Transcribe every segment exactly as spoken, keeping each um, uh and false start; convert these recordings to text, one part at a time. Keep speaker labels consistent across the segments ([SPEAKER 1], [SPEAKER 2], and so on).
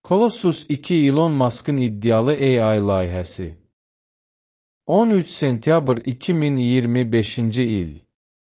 [SPEAKER 1] Colossus iki Elon Musk'ın iddialı A I layihəsi. on üç sentyabr iki min iyirmi beşinci il.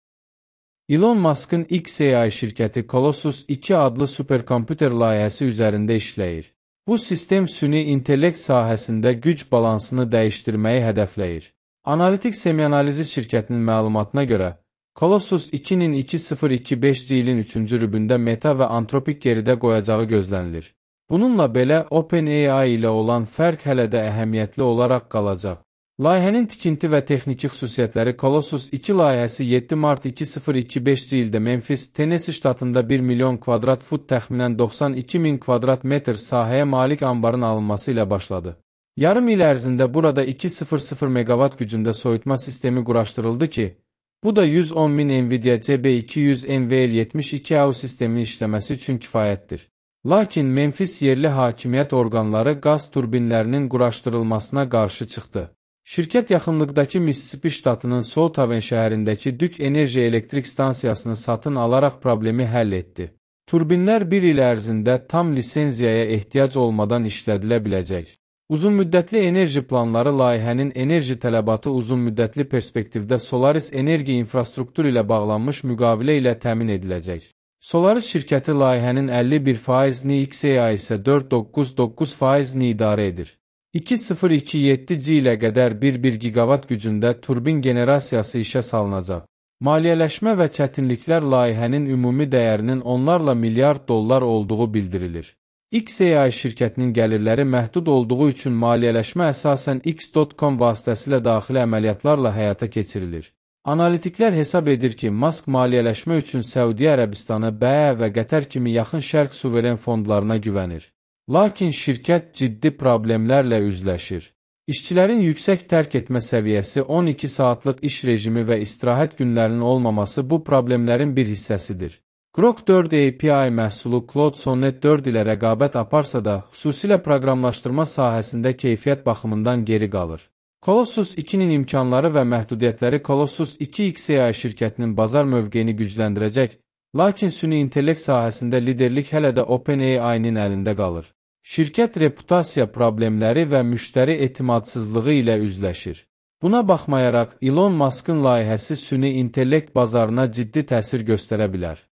[SPEAKER 1] Elon Musk'ın X A I şirkəti Colossus iki adlı superkomputer layihəsi üzərində işləyir. Bu sistem süni intellekt sahəsində güc balansını dəyişdirməyi hədəfləyir. Analitik Semianalizi şirkətinin məlumatına görə, Colossus ikinin iki min iyirmi beşinci ilin üçüncü rübündə Meta və Anthropic geridə qoyacağı gözlənilir. Bununla belə, OpenAI ilə olan fərq hələ də əhəmiyyətli olaraq qalacaq. Layihənin tikinti və texniki xüsusiyyətləri Colossus iki layihəsi yeddi mart iki min iyirmi beşinci ildə Memphis, Tennessee ştatında bir milyon kvadrat fut təxminən doxsan iki min kvadrat metr sahəyə malik anbarın alınması ilə başladı. Yarım il ərzində burada iki min megavat gücündə soyutma sistemi quraşdırıldı ki, bu da yüz on min Nvidia C B iki yüz N V L yetmiş iki A U sisteminin işləməsi üçün kifayətdir. Lakin Memphis yerli hakimiyyət orqanları qaz turbinlərinin quraşdırılmasına qarşı çıxdı. Şirkət yaxınlıqdakı Mississippi ştatının South şəhərindəki Duke Enerji elektrik stansiyasını satın alaraq problemi həll etdi. Turbinlər bir il ərzində tam lisenziyaya ehtiyac olmadan işlədilə biləcək. Uzunmüddətli enerji planları layihənin enerji tələbatı uzunmüddətli perspektivdə Solaris enerji infrastruktur ilə bağlanmış müqavilə ilə təmin ediləcək. Solaris şirkəti layihənin əlli bir faizini X A I isə dörd nöqtə doqquz doqquz faizini idarə edir. iki min iyirmi yeddinci ilə qədər bir bir gigavat gücündə turbin generasiyası işə salınacaq. Maliyyələşmə və çətinliklər layihənin ümumi dəyərinin onlarla milyard dollar olduğu bildirilir. X A I şirkətinin gəlirləri məhdud olduğu üçün maliyyələşmə əsasən X nöqtə com vasitəsilə daxili əməliyyatlarla həyata keçirilir. Analitiklər hesab edir ki, Musk maliyyələşmə üçün Səudiyyə Ərəbistanı, B E və Qətər kimi yaxın şərq suveren fondlarına güvənir. Lakin şirkət ciddi problemlərlə üzləşir. İşçilərin yüksək tərk etmə səviyyəsi, on iki saatlıq iş rejimi və istirahət günlərinin olmaması bu problemlərin bir hissəsidir. Grok dörd A P I məhsulu Claude Sonnet dörd ilə rəqabət aparsa da, xüsusilə proqramlaşdırma sahəsində keyfiyyət baxımından geri qalır. Colossus ikinin imkanları və məhdudiyyətləri Colossus iki X A I şirkətinin bazar mövqeyini gücləndirəcək, lakin süni intellekt sahəsində liderlik hələ də OpenAI-nin əlində qalır. Şirkət reputasiya problemləri və müştəri etimadsızlığı ilə üzləşir. Buna baxmayaraq, Elon Musk'ın layihəsi süni intellekt bazarına ciddi təsir göstərə bilər.